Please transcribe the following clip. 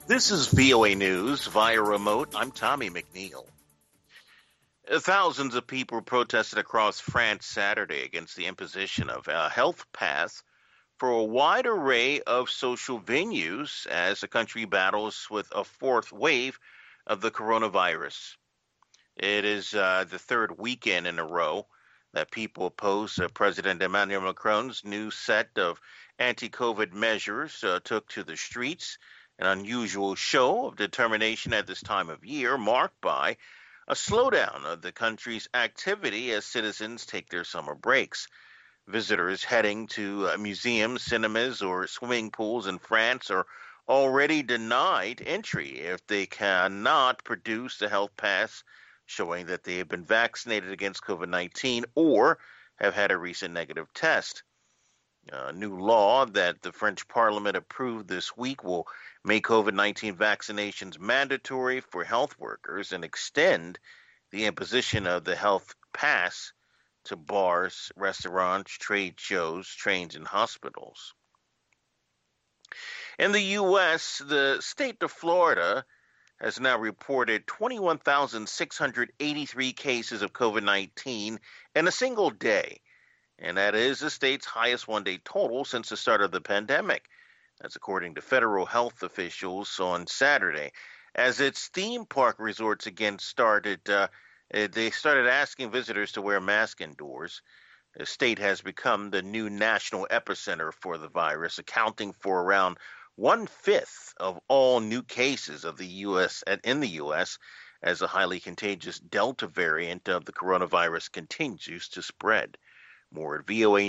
This is VOA News via remote. I'm Tommy McNeil. Thousands of people protested across France Saturday against the imposition of a health pass for a wide array of social venues as the country battles with a fourth wave of the coronavirus. It is the third weekend in a row that people oppose President Emmanuel Macron's new set of anti-COVID measures took to the streets, an unusual show of determination at this time of year marked by a slowdown of the country's activity as citizens take their summer breaks. Visitors heading to museums, cinemas, or swimming pools in France are already denied entry if they cannot produce a health pass showing that they have been vaccinated against COVID-19 or have had a recent negative test. A new law that the French Parliament approved this week will make COVID-19 vaccinations mandatory for health workers and extend the imposition of the health pass to bars, restaurants, trade shows, trains, and hospitals. In the U.S., the state of Florida has now reported 21,683 cases of COVID-19 in a single day, and that is the state's highest one-day total since the start of the pandemic. That's according to federal health officials on Saturday. As its theme park resorts again they started asking visitors to wear masks indoors. The state has become the new national epicenter for the virus, accounting for around 1/5 of all new cases of in the U.S. as the highly contagious Delta variant of the coronavirus continues to spread. More at VOA